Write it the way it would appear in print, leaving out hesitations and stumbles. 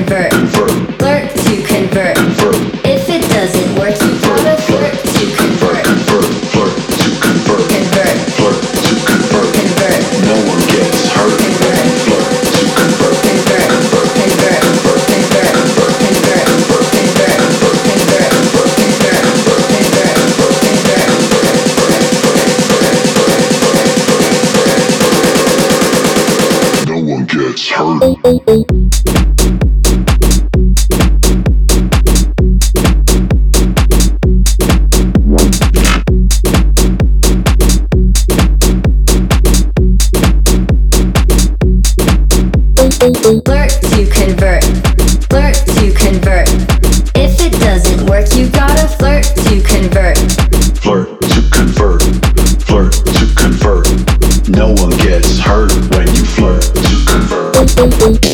convert. Flirt to convert. If it doesn't work, you gotta flirt to convert. Flirt to convert. Convert. Flirt to convert. Convert. No one gets hurt. Convert. Flirt to convert. Convert. Convert. Convert. Convert. No one gets hurt. Flirt to convert. Flirt to convert. If it doesn't work, you gotta flirt to convert. Flirt to convert. Flirt to convert. No one gets hurt when you flirt to convert.